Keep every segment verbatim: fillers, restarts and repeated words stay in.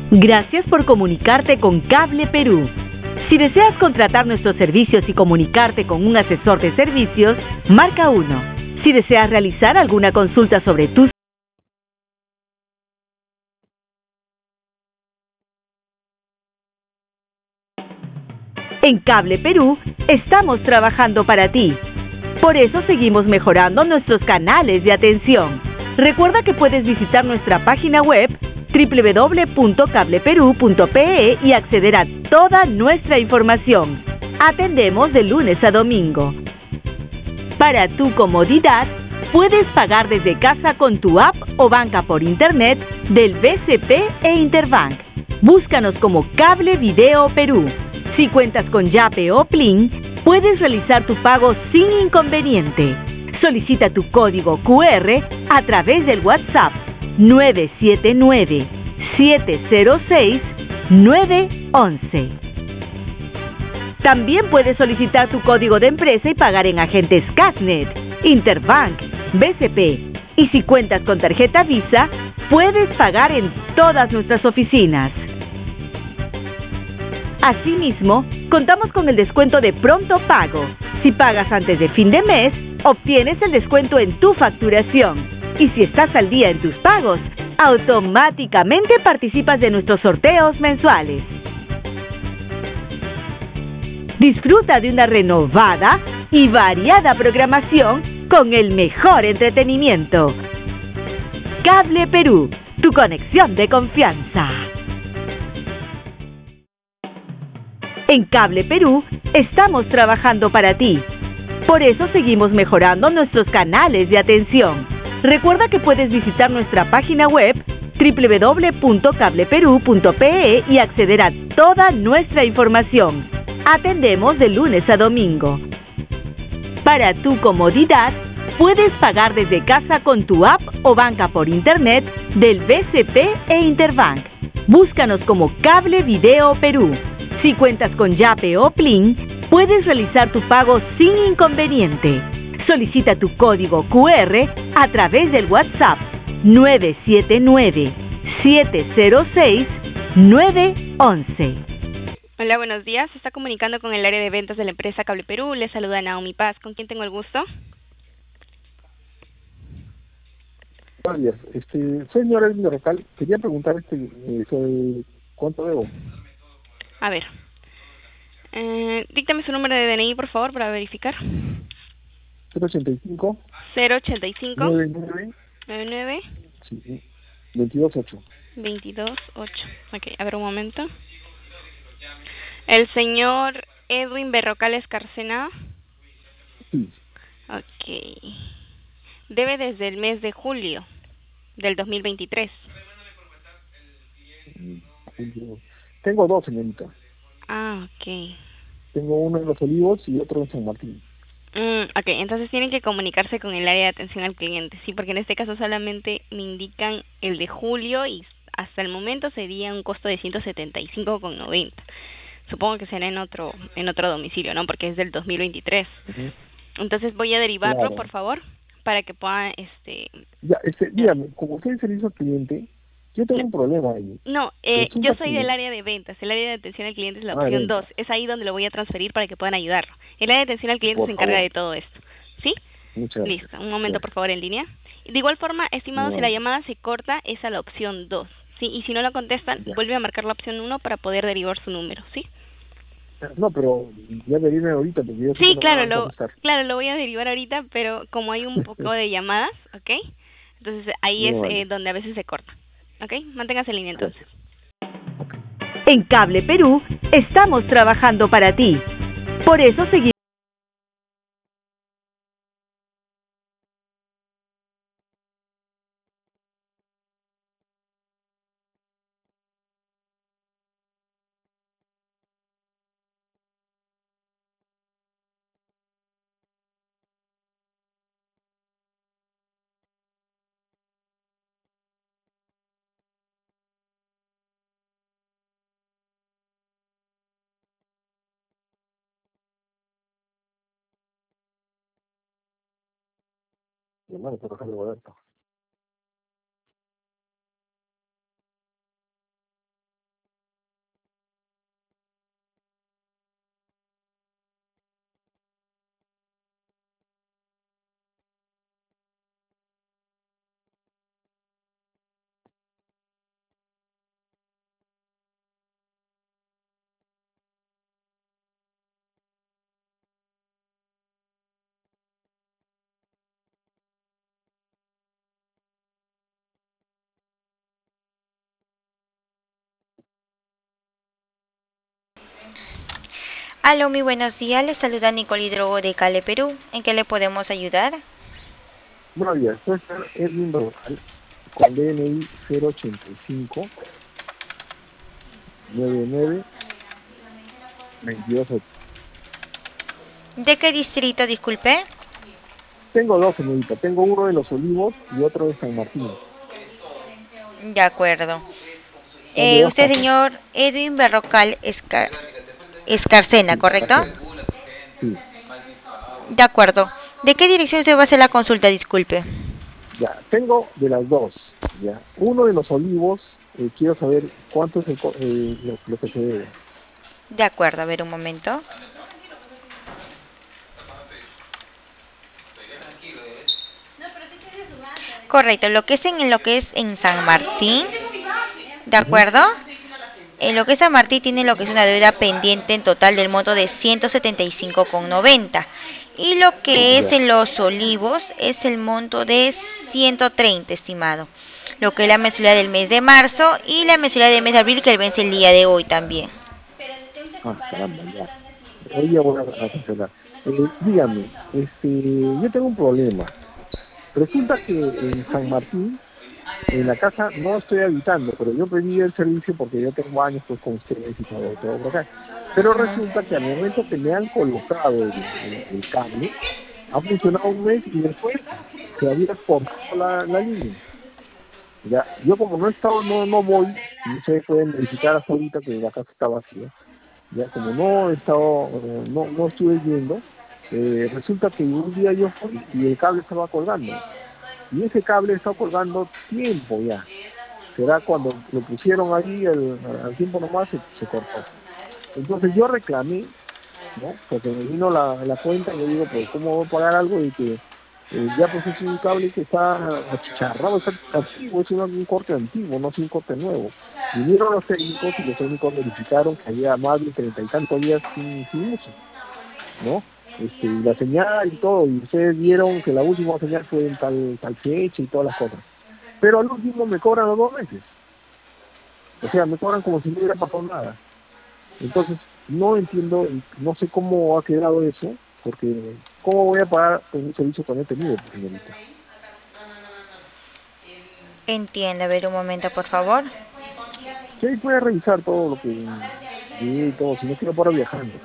Gracias por comunicarte con Cable Perú. Si deseas contratar nuestros servicios y comunicarte con un asesor de servicios, marca uno. Si deseas realizar alguna consulta sobre tus En Cable Perú, estamos trabajando para ti. Por eso seguimos mejorando nuestros canales de atención. Recuerda que puedes visitar nuestra página web doble u doble u doble u punto cable perú punto pe e y acceder a toda nuestra información. Atendemos de lunes a domingo. Para tu comodidad, puedes pagar desde casa con tu app o banca por internet del B C P e Interbank. Búscanos como Cable Video Perú. Si cuentas con Yape o Plin, puedes realizar tu pago sin inconveniente. Solicita tu código cu erre a través del WhatsApp nueve siete nueve, siete cero seis, nueve uno. También puedes solicitar tu código de empresa y pagar en agentes Casnet, Interbank, B C P. Y si cuentas con tarjeta Visa, puedes pagar en todas nuestras oficinas. Asimismo, contamos con el descuento de pronto pago. Si pagas antes de fin de mes, obtienes el descuento en tu facturación. Y si estás al día en tus pagos, automáticamente participas de nuestros sorteos mensuales. Disfruta de una renovada y variada programación con el mejor entretenimiento. Cable Perú, tu conexión de confianza. En Cable Perú, estamos trabajando para ti. Por eso seguimos mejorando nuestros canales de atención. Recuerda que puedes visitar nuestra página web doble u doble u doble u punto cable perú punto pe e y acceder a toda nuestra información. Atendemos de lunes a domingo. Para tu comodidad, puedes pagar desde casa con tu app o banca por internet del B C P e Interbank. Búscanos como Cable Video Perú. Si cuentas con Yape o Plin, puedes realizar tu pago sin inconveniente. Solicita tu código cu erre a través del WhatsApp nueve siete nueve, siete cero seis, nueve uno. Hola, buenos días. Se está comunicando con el área de ventas de la empresa Cable Perú. Le saluda Naomi Paz. ¿Con quién tengo el gusto? Buenos días. Este, señor Edwin Rocal, quería preguntar este, eh, sobre cuánto debo. A ver. Eh, díctame su número de D N I, por favor, para verificar. cero ochenta y cinco, cero ochenta y cinco, noventa y nueve, noventa y nueve, sí, veintidós ocho. veintidós ocho. Ok, a ver un momento. El señor Edwin Berrocal Escarcena. Sí. Ok. Debe desde el mes de julio del dos mil veintitrés. Tengo dos, señorita. Ah, ok. Tengo uno en Los Olivos y otro en San Martín. Mm, ok, entonces tienen que comunicarse con el área de atención al cliente, sí, porque en este caso solamente me indican el de julio y hasta el momento sería un costo de ciento setenta y cinco con noventa. Supongo que será en otro en otro domicilio, ¿no? Porque es del dos mil veintitrés. Uh-huh. Entonces voy a derivarlo, Claro. por favor, para que puedan, este... Ya, este, dígame, como usted es servicio al cliente, yo tengo un problema ahí. No, eh, Resulta yo soy que- del área de ventas. El área de atención al cliente es la Ah, opción ventas. dos. Es ahí donde lo voy a transferir para que puedan ayudarlo. El área de atención al cliente Por se encarga favor. de todo esto. ¿Sí? Muchas gracias. Listo. Un momento, Gracias. por favor, en línea. De igual forma, estimado, Muy si la amable. llamada se corta, es a la opción dos. ¿Sí? Y si no la contestan, Ya. vuelve a marcar la opción uno para poder derivar su número. ¿Sí? No, pero ya me viene ahorita porque yo sé que Sí, no claro, me van a lo, contestar. claro, lo voy a derivar ahorita, pero como hay un poco de llamadas, ¿ok? Entonces ahí Muy es amable. eh, donde a veces se corta. ¿Ok? Manténgase en línea entonces. Gracias. En Cable Perú, estamos trabajando para ti. Por eso seguimos. Mi hermano, por dejarle Roberto. Aló, muy buenos días. Les saluda Nicole Hidrogo de Cale, Perú. ¿En qué le podemos ayudar? Buenos días, soy Edwin Berrocal, con D N I cero ochenta y cinco noventa y nueve veintidós. ¿De qué distrito, disculpe? Tengo dos, señorita. Tengo uno de Los Olivos y otro de San Martín. De acuerdo. Son de Eh, dos usted, casas. señor Edwin Berrocal Escar Escarcena, Sí, ¿correcto? Escarcena. Sí, De acuerdo. ¿De qué dirección se va a hacer la consulta, disculpe? ya. Tengo de las dos, ya. Uno de Los Olivos, eh, quiero saber cuánto es el co- eh, lo, lo que se debe. De acuerdo, a ver un momento. Correcto, lo que es en lo que es en San Martín, ¿de Ujú. acuerdo? En lo que es San Martín tiene lo que es una deuda pendiente en total del monto de ciento setenta y cinco con noventa. Y lo que es Ya. en Los Olivos es el monto de ciento treinta, estimado. Lo que es la mensualidad del mes de marzo y la mensualidad del mes de abril que vence el día de hoy también. Ah, caramba, ya. Hoy ya voy a, a cancelar. Eh, dígame, este, yo tengo un problema. Resulta que en San Martín, en la casa no estoy habitando, pero yo pedí el servicio porque yo tengo años pues con ustedes y todo, todo por acá. Pero resulta que al momento que me han colocado el, el, el cable, ha funcionado un mes y después se había cortado la, la línea. Ya, yo como no he estado, no, no voy, no se pueden verificar hasta ahorita que la casa está vacía. Ya como no he estado, eh, no, no estuve yendo, eh, resulta que un día yo fui y el cable estaba colgando. Y ese cable está colgando tiempo ya. Será cuando lo pusieron ahí al, al tiempo nomás se, se cortó. Entonces yo reclamé, ¿no? Porque me vino la, la cuenta y yo digo, pues ¿cómo voy a pagar algo de que eh, ya pues es un cable que está achicharrado, está antiguo, es un, un corte antiguo, no es un corte nuevo. Vinieron los técnicos y los técnicos verificaron que había más de treinta y tantos días sin, sin uso, ¿no? Este, y la señal y todo, y ustedes vieron que la última señal fue en tal, tal fecha y todas las cosas. Pero al último me cobran los dos meses. O sea, me cobran como si no hubiera pasado nada. Entonces, no entiendo, y no sé cómo ha quedado eso, porque ¿cómo voy a pagar por un servicio que no he tenido, pues, señorita? Entiende, a ver un momento, por favor. Sí, ahí puede revisar todo lo que vi y todo, si no quiero para viajando.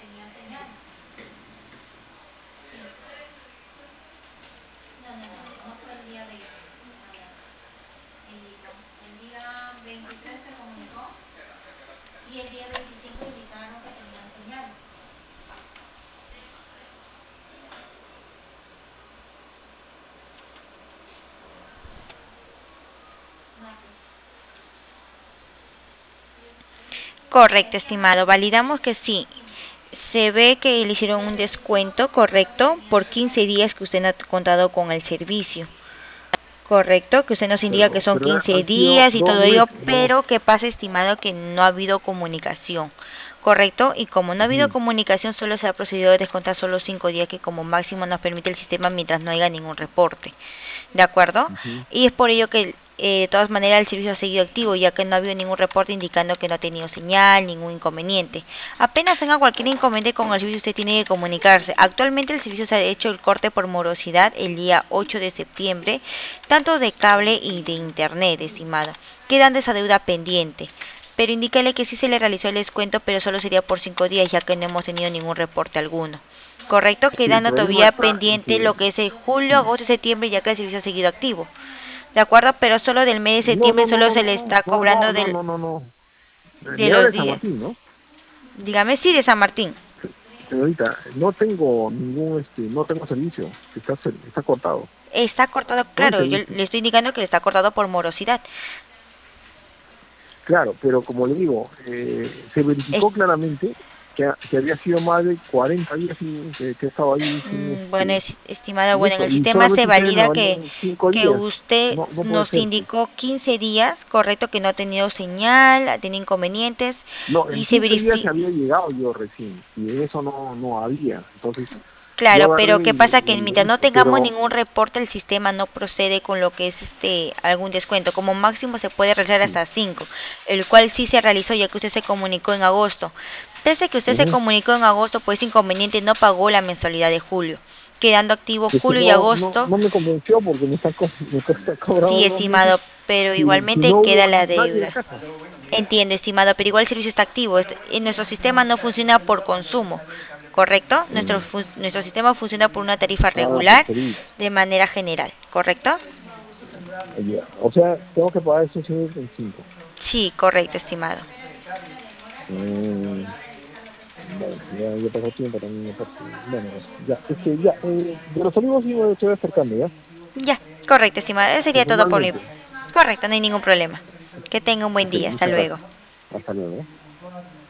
Correcto, estimado. Validamos que sí. Se ve que le hicieron un descuento, correcto, por quince días que usted no ha contado con el servicio. Correcto, que usted nos indica que Pero, son pero quince han sido días y dos todo ello, meses, ¿no? pero que pasa, estimado, que no ha habido comunicación. Correcto, y como no ha habido Ujú, comunicación, solo se ha procedido a descontar solo cinco días, que como máximo nos permite el sistema mientras no haya ningún reporte. ¿De acuerdo? ujú. Y es por ello que eh, de todas maneras el servicio ha seguido activo, ya que no ha habido ningún reporte indicando que no ha tenido señal, ningún inconveniente. Apenas tenga cualquier inconveniente con el servicio, usted tiene que comunicarse. Actualmente el servicio se ha hecho el corte por morosidad el día ocho de septiembre, tanto de cable y de internet, estimada. Quedando esa deuda pendiente. Pero indícale que sí se le realizó el descuento, pero solo sería por cinco días, ya que no hemos tenido ningún reporte alguno. Correcto, Sí, el quedando problema todavía está en pendiente que... lo que es el julio, Sí. agosto y septiembre, ya que el servicio ha seguido activo. ¿De acuerdo? Pero solo del mes de No, septiembre no, no, solo no, se no, le no, está no, no, cobrando no, del, no, no, no. Me de me habla los de San días. Martín, ¿no? Dígame, sí, de San Martín. Señorita, no tengo ningún, este, no tengo servicio, está, cer- está cortado, Está cortado, no hay claro, yo servicio. le estoy indicando que le está cortado por morosidad. Claro, pero como le digo, eh, se Es, verificó claramente que, ha- que había sido más de cuarenta días sin, que, que estaba ahí sin, mm, bueno, es, este, estimado, sin bueno, en eso, el y sistema se solamente ustedes me valida que, validan cinco que días, usted no, no puede nos ser, pues. indicó quince días, correcto, que no ha tenido señal, ha tenido inconvenientes, No, y en se quince días verifica. había llegado yo recién, y en eso no, no había, entonces Claro, Yo pero agarré ¿qué y- pasa? Que mientras no tengamos pero- ningún reporte, el sistema no procede con lo que es este algún descuento. Como máximo se puede realizar hasta cinco, el cual sí se realizó ya que usted se comunicó en agosto. Pese a que usted se Ujú. comunicó en agosto, pues inconveniente no pagó la mensualidad de julio, quedando activo Es que julio y no, no, agosto. no me convenció porque me está, co- me está cobrando Sí, dos meses estimado, pero y, si igualmente no queda hubo la nadie en la deuda. casa. Entiendo, estimado, pero igual el servicio está activo. Est- En nuestro sistema no funciona por consumo, ¿correcto? Nuestro, Mm. fu- nuestro sistema funciona por una tarifa Ah, regular preferí. de manera general, ¿correcto? Ya. O sea, tengo que pagar esos ciento veinticinco. Sí, correcto, estimado. Mm. Bueno, ya, ya pasó tiempo también. Me parece. Bueno, ya, este, ya, eh, de los amigos sí me estoy acercando, ¿ya? Ya, correcto, estimado. Eso sería todo por mi... Personalmente. Correcto, no hay ningún problema. Que tenga un buen Ok, día. Hasta muchas luego. gracias. Hasta luego.